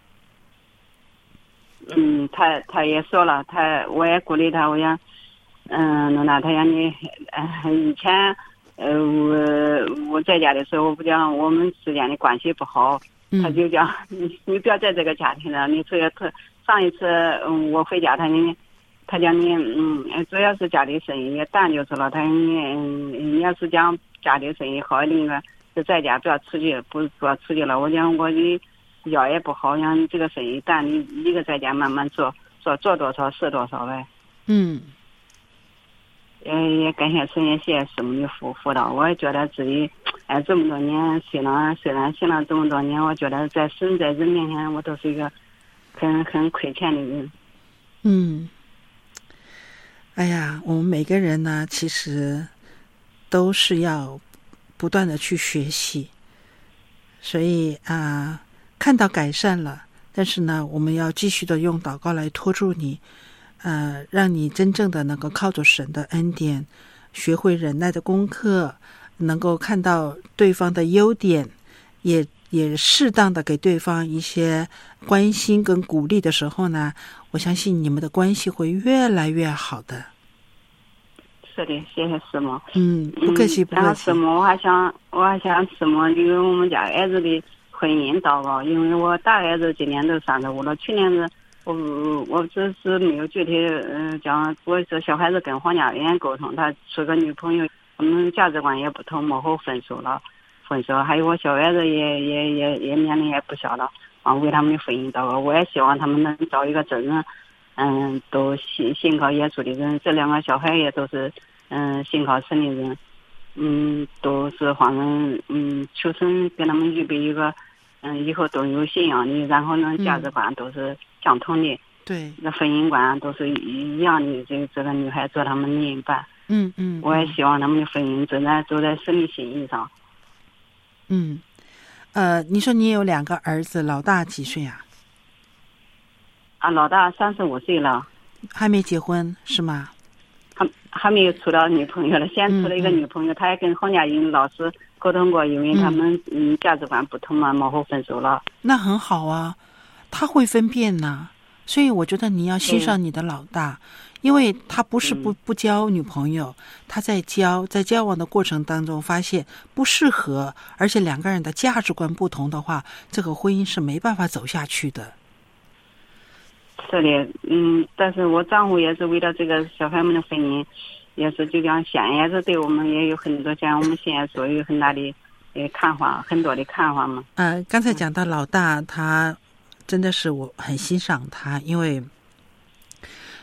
嗯，他他也说了，他我也鼓励他，我想，嗯，那他讲你，呃，以前，呃，我我在家的时候，我不讲我们之间的关系不好，他就讲你你不要在这个家庭了，你这个特上一次嗯我回家，他你他讲你嗯主要是家里生意也淡就是了，他说你嗯你要是讲家里生意好那个就在家不要出去，不不要出去了，我讲我的。腰也不好，像这个生意淡，你一个在家慢慢做，做做多少是多少呗。 嗯。 也也感谢神，也谢谢师母的辅辅导。我也觉得自己，哎，这么多年信了，虽然信了这么多年，我觉得在神在人面前，我都是一个很很亏欠的人。 嗯。哎呀，我们每个人呢，其实都是要不断的去学习，所以啊。看到改善了，但是呢，我们要继续的用祷告来托住你，呃，让你真正的能够靠着神的恩典，学会忍耐的功课，能够看到对方的优点，也也适当的给对方一些关心跟鼓励的时候呢，我相信你们的关系会越来越好的。 是的，谢谢师母。 嗯，不客气，不客气。 师母，我还想，我还想师母给我们家儿子的婚姻祷告，因为我大儿子今年都三十五了，去年是我我只是没有具体嗯、呃、讲，我是小孩子跟黄家人沟通，他处个女朋友，他们价值观也不同，幕后分手了，分手，还有我小儿子也也也也年龄也不小了，啊，为他们的婚姻祷告，我也希望他们能找一个真人，嗯，都信信靠耶稣的人，这两个小孩也都是嗯信靠神的人，嗯，都是反正嗯求神给他们预备一个。嗯，以后都有信仰的，然后呢，价值观都是相同的， 对， 那婚姻观都是一样的。这这个女孩做他们另一半， 嗯嗯， 我也希望他们的婚姻走在走在神的心意上。 嗯，呃，你说你有两个儿子，老大几岁啊？ 啊，老大三十五岁了， 还没结婚是吗？ 还还没有处到女朋友了，先处了一个女朋友，嗯嗯、他也跟黄家英老师沟通过，因为他们嗯价值观不同嘛，往后分手了。 那很好啊，他会分辨呢，所以我觉得你要欣赏你的老大，因为他不是不不交女朋友，他在交在交往的过程当中发现不适合，而且两个人的价值观不同的话，这个婚姻是没办法走下去的。 是的，嗯，但是我丈夫也是为了这个小孩们的婚姻，也是就讲现也是对我们也有很多像我们现在所有很大的呃看法，很多的看法嘛。 呃，刚才讲到老大，他真的是我很欣赏他，因为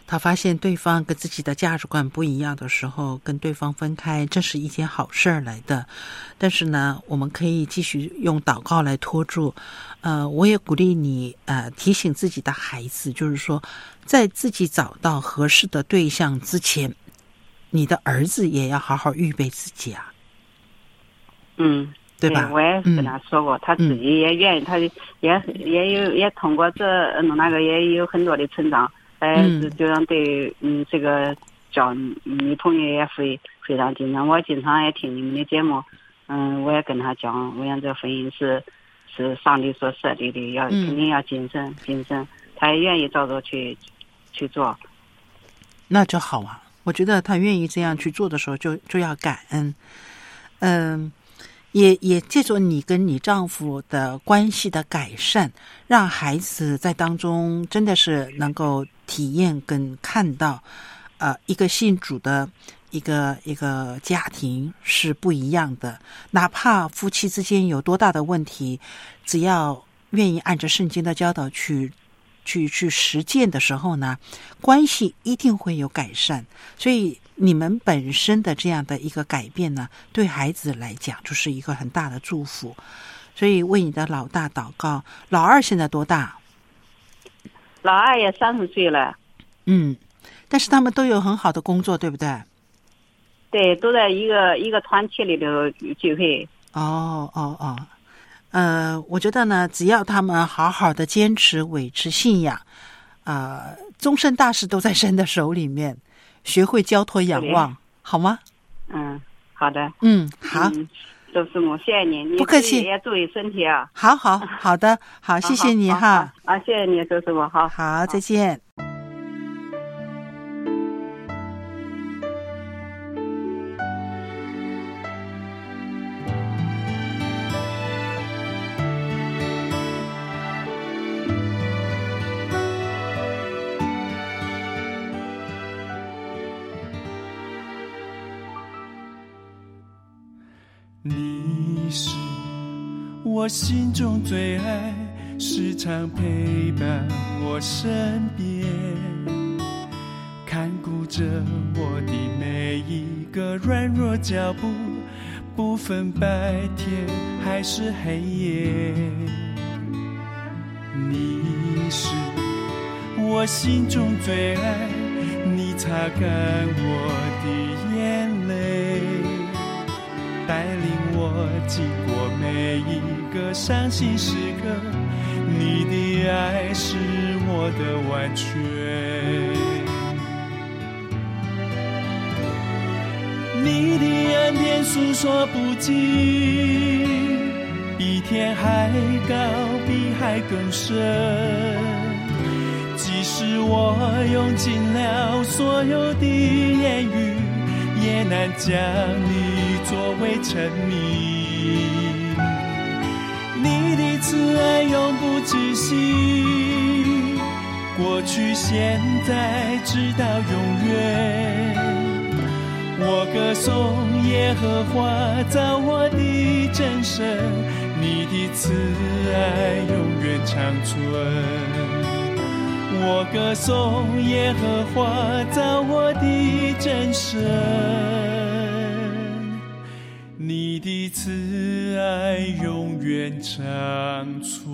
他发现对方跟自己的价值观不一样的时候，跟对方分开，这是一件好事儿来的。但是呢，我们可以继续用祷告来拖住。呃，我也鼓励你，呃，提醒自己的孩子，就是说，在自己找到合适的对象之前，你的儿子也要好好预备自己啊。 嗯。 对吧？ 我也是跟他说过，嗯、他自己也愿意，他也也有也通过这弄那个也有很多的成长，呃，嗯、就让对嗯这个交女朋友也非非常紧张。我经常也听你们的节目，嗯，我也跟他讲，我想这婚姻是是上帝所设立的，要肯定要谨慎谨慎，他也愿意照着去去做。 那就好啊！我觉得他愿意这样去做的时候就，就就要感恩，嗯。也也借助你跟你丈夫的关系的改善，让孩子在当中真的是能够体验跟看到，呃，一个信主的一个一个家庭是不一样的。哪怕夫妻之间有多大的问题，只要愿意按着圣经的教导去去去实践的时候呢，关系一定会有改善。所以你们本身的这样的一个改变呢，对孩子来讲就是一个很大的祝福。所以为你的老大祷告。老二现在多大？ 老二也三十岁了。 嗯，但是他们都有很好的工作，对不对？ 对，都在一个一个团体里头聚会。 哦哦哦，呃，我觉得呢，只要他们好好的坚持维持信仰，啊、呃，终身大事都在神的手里面。学会交托仰望，好吗？ 嗯，好的。 嗯，好。 周师母，谢谢你，你不客气， 也注意身体啊。 好好好的，好，谢谢你哈。 啊，谢谢你，周师母，好， 好，再见。 你是我心中最爱，时常陪伴我身边，看顾着我的每一个软弱脚步，不分白天还是黑夜。你是我心中最爱，你擦干我的眼泪，带领我经过每一个伤心时刻，你的爱是我的完全。你的恩典诉说不尽，比天还高，比海更深。即使我用尽了所有的言语，也难将你作为陈明。你的慈爱永不止息，过去现在直到永远。我歌颂耶和华造我的真神，你的慈爱永远长存。我歌颂耶和华造我的真神，你的慈爱永远长存。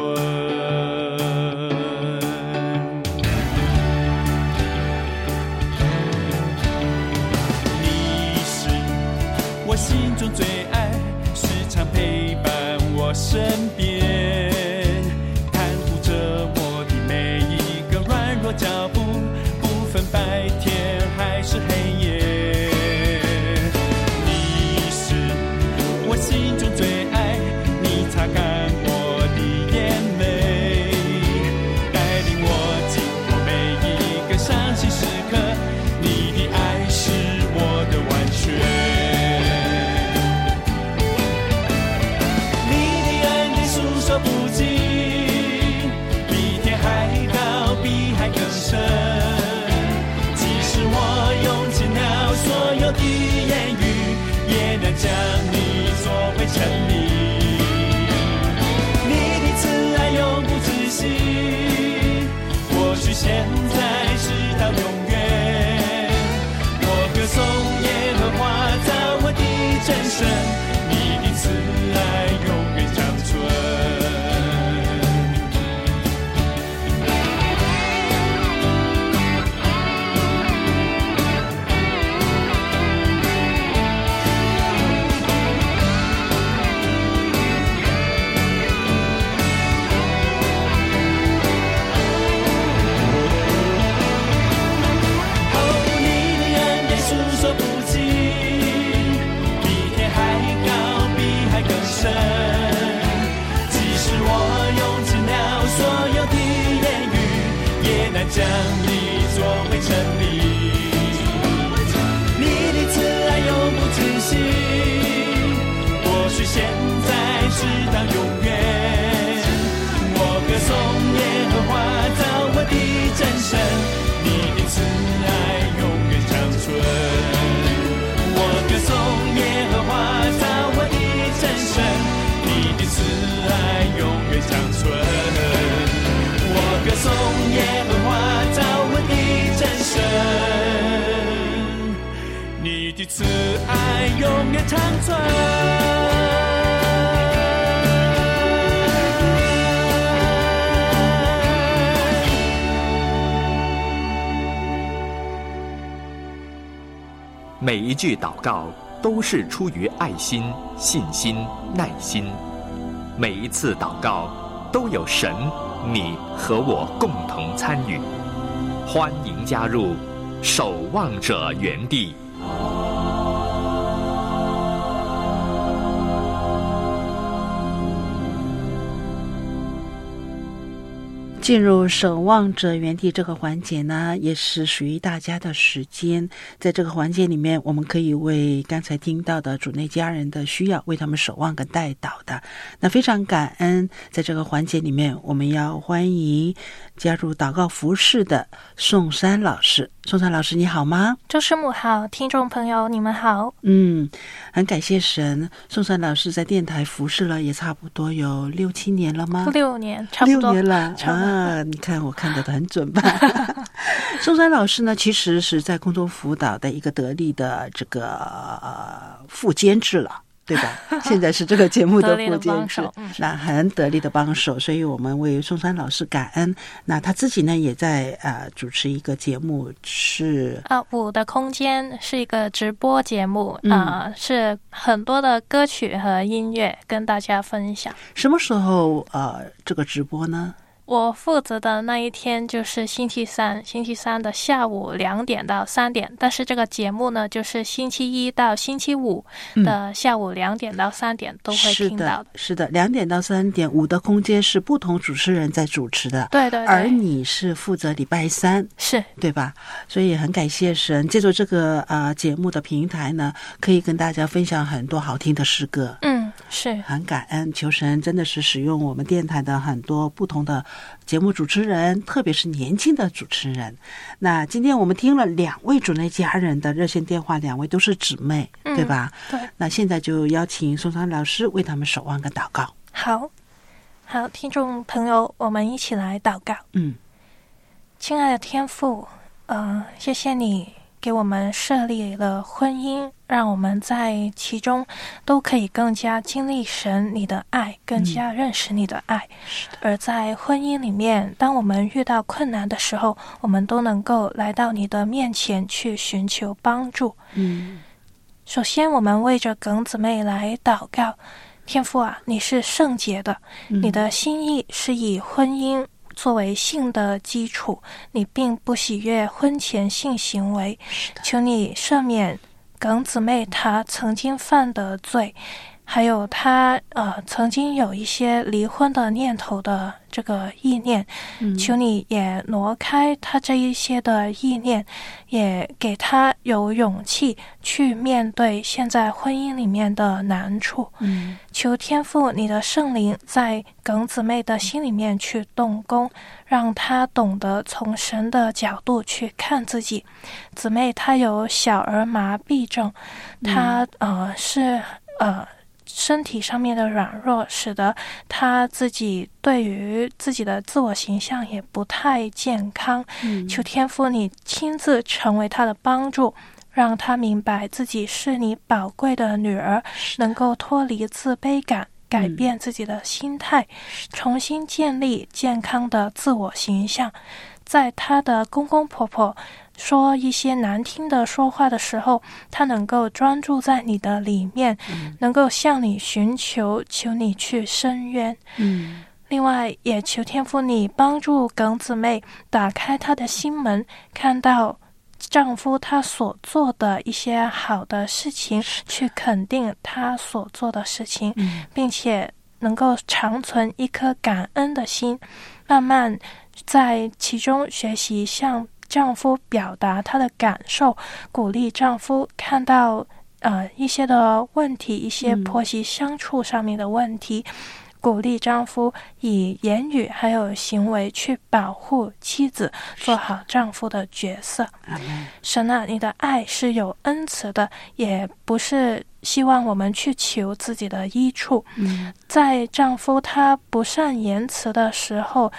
你是我心中最爱，时常陪伴我身边，看顾着我的每一个软弱脚步，不分白天还是黑夜。你是我心中最爱，你擦干我的眼泪，带领我经过每一个伤心时刻，你的爱是我的完全。你的恩典诉会长存。 每一句祷告都是出于爱心、信心、耐心。每一次祷告都有神、你和我共同参与。欢迎加入守望者园地。 进入守望者园地这个环节呢，也是属于大家的时间。在这个环节里面，我们可以为刚才听到的主内家人的需要，为他们守望跟代祷的。那非常感恩，在这个环节里面，我们要欢迎加入祷告服事的宋珊老师。宋珊老师，你好吗？ 周师母好，听众朋友你们好。 嗯，很感谢神，宋珊老师在电台服事了，也差不多有六七年了吗？ 六年，差不多六年了啊！你看我看得很准吧？宋珊老师呢，其实是在空中辅导的一个得力的这个呃副监制了。对吧？现在是这个节目的副监制，那很得力的帮手，所以我们为宋珊老师感恩。那他自己呢，也在呃主持一个节目，是啊，我的空间是一个直播节目啊、嗯呃，是很多的歌曲和音乐跟大家分享。 什么时候呃这个直播呢？ 我负责的那一天就是星期三，星期三的下午两点到三点，但是这个节目呢，就是星期一到星期五的下午两点到三点都会听到的。 嗯、是的，两点到三点，五的空间是不同主持人在主持的， 对 对, 对。 而你是负责礼拜三， 是对吧？所以很感谢神，借助这个呃节目的平台呢，可以跟大家分享很多好听的诗歌。 嗯，是很感恩，求神真的是使用我们电台的很多不同的节目主持人，特别是年轻的主持人。那今天我们听了两位主内家人的热线电话，两位都是姊妹、嗯、对吧？ 对。 那现在就邀请宋珊老师为他们守望跟祷告。 好好，听众朋友，我们一起来祷告。 嗯， 亲爱的天父，呃，谢谢你给我们设立了婚姻，让我们在其中都可以更加经历神你的爱，更加认识你的爱、嗯、而在婚姻里面，当我们遇到困难的时候，我们都能够来到你的面前去寻求帮助。 嗯， 首先我们为着耿姊妹来祷告。天父啊，你是圣洁的、嗯、你的心意是以婚姻作为性的基础，你并不喜悦婚前性行为，求你赦免耿姊妹她曾经犯的罪，还有她呃曾经有一些离婚的念头的这个意念、嗯、求你也挪开她这一些的意念，也给她有勇气去面对现在婚姻里面的难处、 嗯、 求天父你的圣灵在耿姊妹的心里面去动工，让她懂得从神的角度去看自己。姊妹她有小儿麻痹症，她、嗯、呃是呃身体上面的软弱，使得他自己对于自己的自我形象也不太健康、嗯、求天父你亲自成为他的帮助，让他明白自己是你宝贵的女儿，能够脱离自卑感，改变自己的心态、嗯、重新建立健康的自我形象。在他的公公婆婆说一些难听的说话的时候，他能够专注在你的里面、嗯、能够向你寻求，求你去伸冤。 嗯， 另外也求天父你帮助耿姊妹打开她的心门，看到丈夫他所做的一些好的事情，去肯定他所做的事情、嗯、并且能够长存一颗感恩的心，慢慢在其中学习向丈夫表达她的感受，鼓励丈夫看到呃一些的问题，一些婆媳相处上面的问题、嗯、鼓励丈夫以言语还有行为去保护妻子，做好丈夫的角色。神啊，你的爱是有恩慈的，也不是希望我们去求自己的益处、嗯、在丈夫他不善言辞的时候，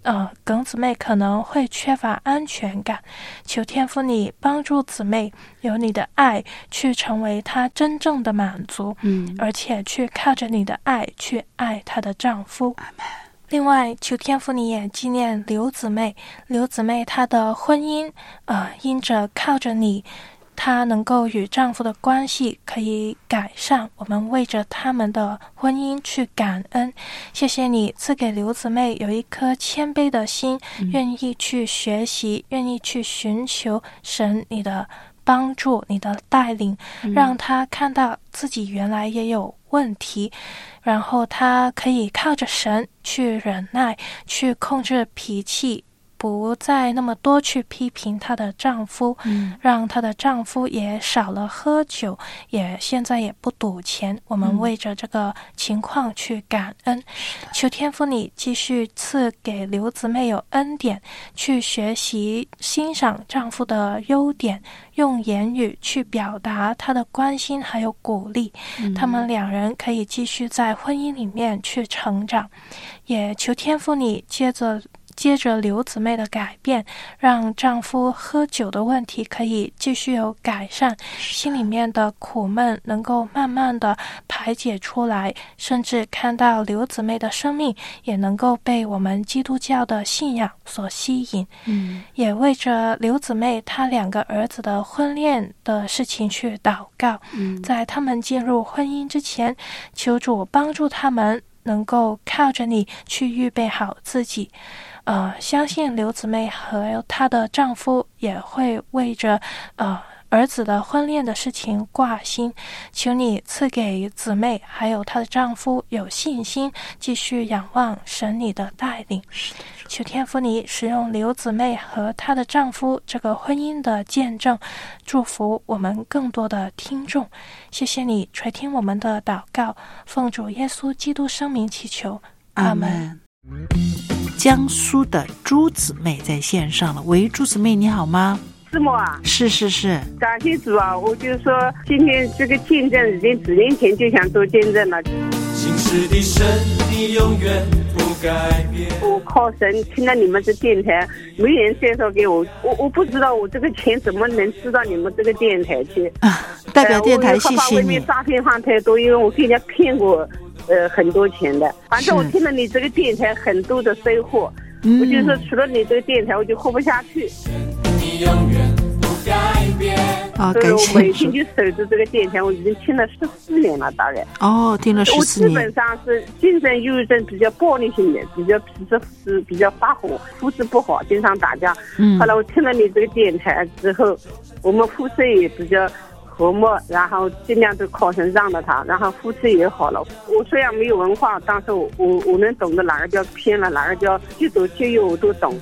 呃，耿姊妹可能会缺乏安全感，求天父你帮助姊妹有你的爱去成为她真正的满足，嗯，而且去靠着你的爱去爱她的丈夫。另外，求天父你也纪念刘姊妹，刘姊妹她的婚姻，呃，因着靠着你，她能够与丈夫的关系可以改善，我们为着他们的婚姻去感恩。谢谢你赐给刘姊妹有一颗谦卑的心，嗯、愿意去学习，愿意去寻求神你的帮助，你的带领，嗯、让她看到自己原来也有问题，然后她可以靠着神去忍耐，去控制脾气，不再那么多去批评她的丈夫，嗯、让她的丈夫也少了喝酒，也现在也不赌钱。我们为着这个情况去感恩，嗯、求天父你继续赐给刘姊妹有恩典，去学习欣赏丈夫的优点，用言语去表达他的关心还有鼓励，嗯、他们两人可以继续在婚姻里面去成长。也求天父你接着接着刘姊妹的改变，让丈夫喝酒的问题可以继续有改善，心里面的苦闷能够慢慢的排解出来，甚至看到刘姊妹的生命也能够被我们基督教的信仰所吸引。嗯，也为着刘姊妹她两个儿子的婚恋的事情去祷告。嗯，在他们进入婚姻之前，求主帮助他们能够靠着你去预备好自己。呃，相信刘姊妹和她的丈夫也会为着呃儿子的婚恋的事情挂心，求你赐给姊妹还有她的丈夫有信心，继续仰望神你的带领。求天父你使用刘姊妹和她的丈夫这个婚姻的见证，祝福我们更多的听众。谢谢你垂听我们的祷告，奉主耶稣基督圣名祈求，阿们。 江苏的朱姊妹在线上了，喂，朱姊妹你好吗？ 是吗？啊， 是是是， 感谢主啊！我就说今天这个见证已经几年前就想做见证了。 信实的神，你永远不改变。 我靠神听了你们这电台，没人介绍给我，我我不知道我这个钱怎么能吃到你们这个电台去啊！代表电台谢谢你。 呃、我外面诈骗犯太多，因为我给人家骗过呃很多钱的。反正我听了你这个电台很多的收获，嗯、我就说除了你这个电台我就活不下去。 你永远不改变。 啊， 所以我每天就守着这个电台，我已经听了十四年了，大概。 哦，听了十四年。 我基本上是精神忧郁症比较暴力性的，比较脾气比较发火，肤质不好，经常打架。嗯。后来我听了你这个电台之后，我们肤色也比较和睦，然后尽量都靠神让了他，然后肤质也好了。我虽然没有文化，但是我我我能懂得哪个叫偏了，哪个叫基督教育，我都懂。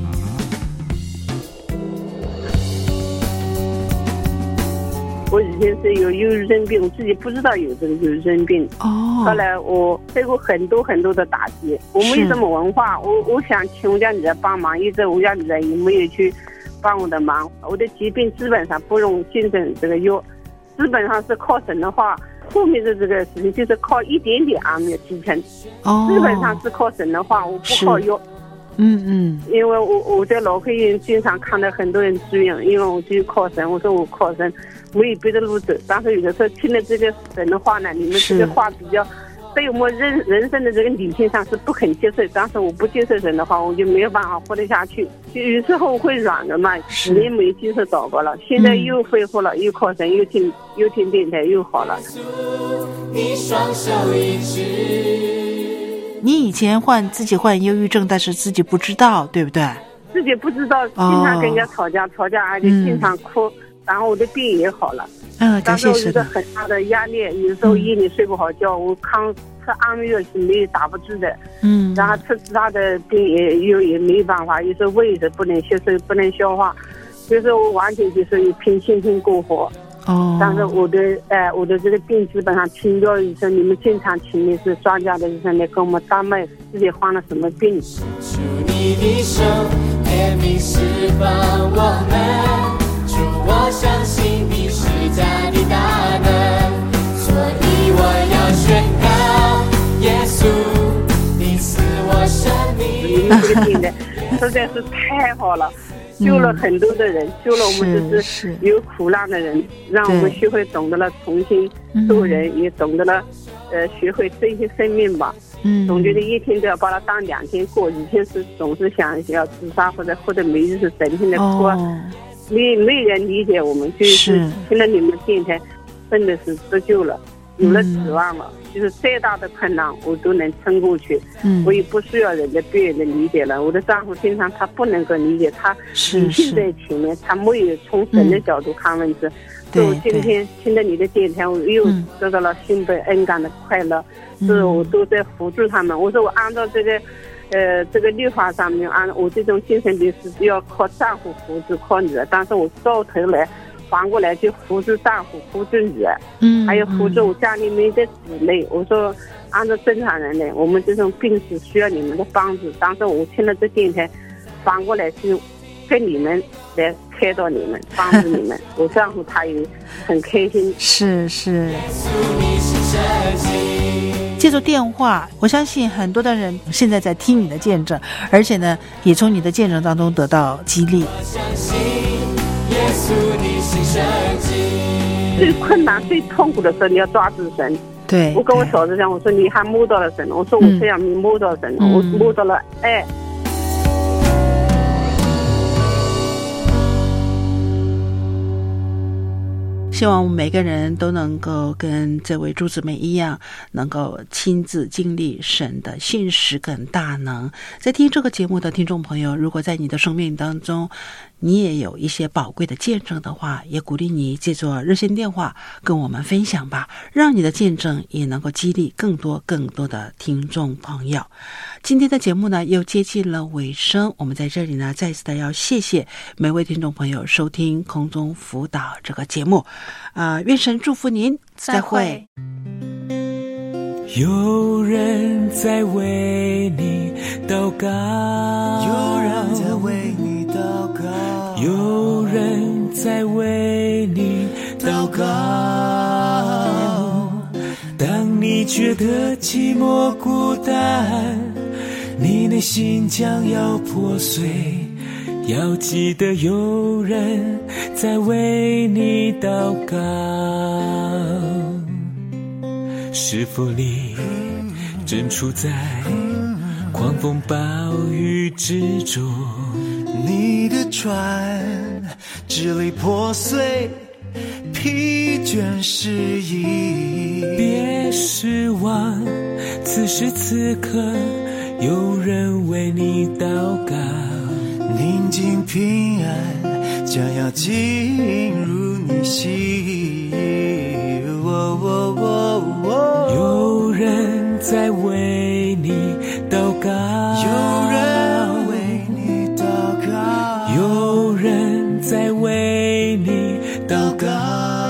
我以前是有忧郁症病，我自己不知道有这个忧郁症病。哦。后来我受过很多很多的打击，我没有什么文化，我我想请我家里人帮忙，一直我家里人也没有去帮我的忙。我的疾病基本上不用精神这个药，基本上是靠神的话，后面的这个事情就是靠一点点安慰支撑。哦。基本上是靠神的话，我不靠药。 嗯嗯， 因为我我在脑科医院经常看到很多人住院，因为我就靠神，我说我靠神，没有别的路走。但是有的时候听了这个神的话呢，你们这个话比较对我们人人生的这个理性上是不肯接受，但是我不接受神的话，我就没有办法活得下去。就有时候会软的嘛，几年没接受祷告了，现在又恢复了，嗯、又靠神，又听又听电台，又好了。 你双手一指。 你以前患自己患忧郁症，但是自己不知道，对不对？ 自己不知道，经常跟人家吵架，哦、吵架而且经常哭，嗯、然后我的病也好了。 嗯，感谢神。 但是我有个很大的压力，有时候夜里睡不好觉，嗯、我康吃安眠药是没有打不住的。嗯。然后吃其他的病也又也没有办法，有时候胃是不能吸收，不能消化，所以说我完全就是凭信心过活。哦，但是我的呃我的这个病基本上请教医生，你们经常请的是专家的医生来跟我们搭脉，自己患了什么病。 主你的手怜悯释放我们，主我相信你是家的大能，所以我要宣告耶稣你赐我生命。 这个病的实在是太好了，救了很多的人，嗯、救了我们这是有苦难的人，让我们学会懂得了重新做人，嗯、也懂得了呃学会珍惜生命吧。嗯，总觉得一天都要把它当两天过，以前是总是想要自杀或者或者每日是整天的哭，哦、没没人理解我们，就是听了你们电台，真的是得救了，有了指望了。嗯，就是再大的困难我都能撑过去，嗯，我也不需要人家别人的理解了。我的丈夫经常他不能够理解，他理性在前面，他没有从神的角度看问题。所以我今天听了你的电台，我又得到了新的恩感的快乐，所以我都在辅助他们。我说我按照这个呃这个律法上面，按我这种精神病是要靠丈夫扶持靠女儿，但是我到头来反过来就扶持丈夫扶持女儿，嗯，还有扶持我家里面的姊妹。我说按照正常人呢，我们这种病是需要你们的帮助，但是我听了这电台反过来是跟你们来开导你们，帮助你们。我丈夫他也很开心。 是是。借助电话，我相信很多的人现在在听你的见证，而且呢，也从你的见证当中得到激励。 最困难、最痛苦的时候，你要抓住神。 对， 我跟我嫂子讲，我说你还摸到了神，我说我这样没摸到神，嗯、我摸到了爱。 希望我们每个人都能够跟这位朱姊妹一样，能够亲自经历神的信实跟大能。在听这个节目的听众朋友，如果在你的生命当中你也有一些宝贵的见证的话，也鼓励你借助热线电话跟我们分享吧，让你的见证也能够激励更多更多的听众朋友。今天的节目呢又接近了尾声，我们在这里呢再次的要谢谢每位听众朋友收听空中辅导这个节目，呃，愿神祝福您，再会。 有人在为你祷告， 有人在为你祷告， 有人在为你祷告。当你觉得寂寞孤单，你内心将要破碎，要记得有人在为你祷告。是否你正处在狂风暴雨之中， 你的船支离破碎，疲倦失意， 别失望，此时此刻有人为你祷告。 宁静平安将要进入你心，哦哦哦哦， 有人在为你祷告， 有人为你祷告， 有人在为你祷告。